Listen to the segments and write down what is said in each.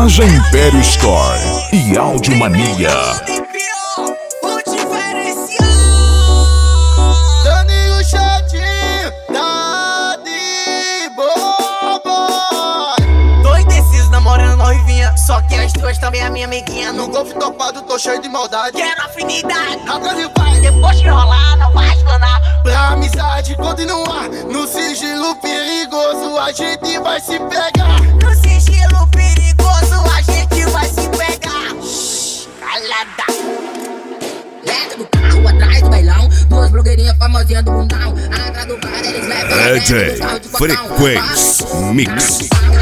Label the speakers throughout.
Speaker 1: Loja Império Store e Audiomania.
Speaker 2: Danilo Chatinho, tá de bobo.
Speaker 3: Tô indeciso, namorando noivinha, só que as duas também é minha amiguinha.
Speaker 2: No golfe topado, tô cheio de maldade.
Speaker 3: Quero afinidade,
Speaker 2: Atrás e vai,
Speaker 3: depois que rolar, não vai explanar.
Speaker 2: pra amizade continuar. No sigilo perigoso, a gente vai se pegar.
Speaker 3: No sigilo perigoso, a gente vai se pegar. Calada.
Speaker 4: Dentro do carro, atrás do bailão, duas blogueirinhas famosinhas do mundão. Atrás do bar, eles levam
Speaker 1: DJ Frequência Mix.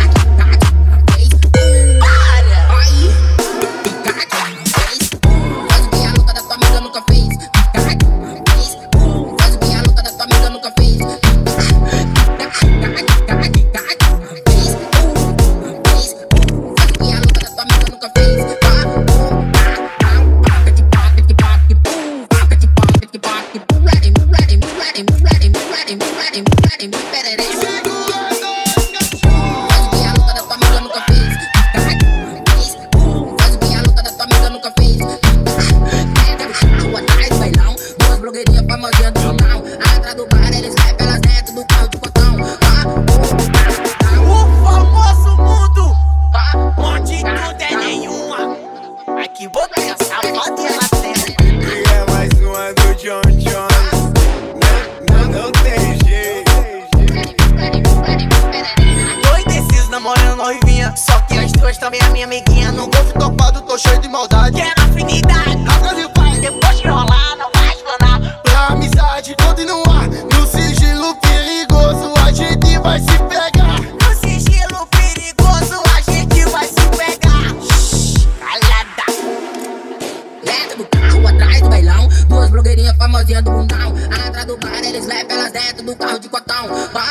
Speaker 3: Só que as duas também é minha amiguinha.
Speaker 2: No golfe topado, tô cheio de maldade.
Speaker 3: Quero afinidade,
Speaker 2: Atrás e vai,
Speaker 3: depois que rolar, não vai explanar.
Speaker 2: pra amizade continuar. No sigilo perigoso, a gente vai se pegar.
Speaker 3: No sigilo perigoso, a gente vai se pegar. Calada.
Speaker 4: Dentro do carro, atrás do bailão, duas blogueirinhas famosinhas do mundão. Atrás do bar, eles levam elas dentro do carro de cotão.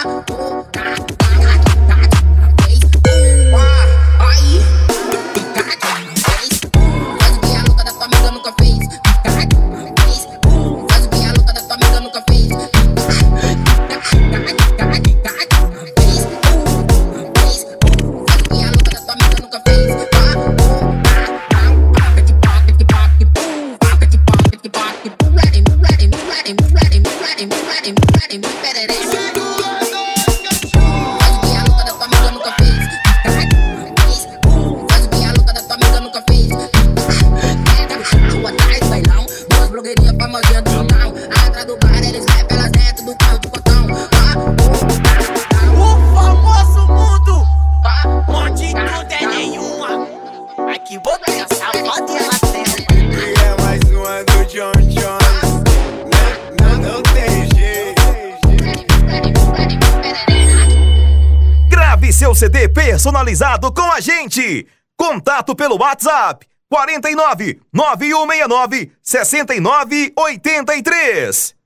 Speaker 3: O famoso mundo, onde não tem nenhuma. Aqui botei a safadinha na tela.
Speaker 2: E é mais uma do John Jones. Não tem jeito.
Speaker 5: Grave seu CD personalizado com a gente. Contato pelo WhatsApp 49 9169 6983.